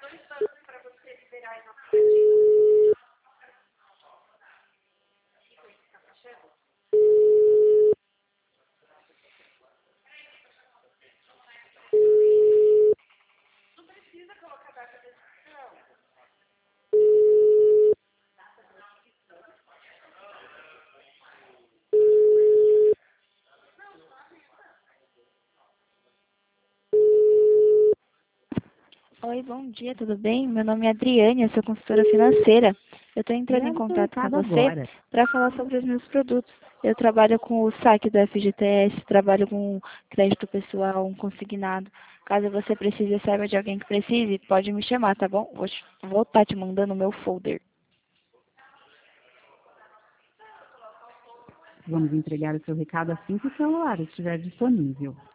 Oi, bom dia, tudo bem? Meu nome é Adriane, eu sou consultora financeira. Eu estou entrando em Grave seu contato com recado você agora. para falar sobre os meus produtos. Eu trabalho com o saque do FGTS, trabalho com crédito pessoal, um consignado. Caso você precise ou saiba de alguém que precise, pode me chamar, tá bom? Vou estar te mandando o meu folder. Vamos entregar o seu recado assim que o celular estiver disponível.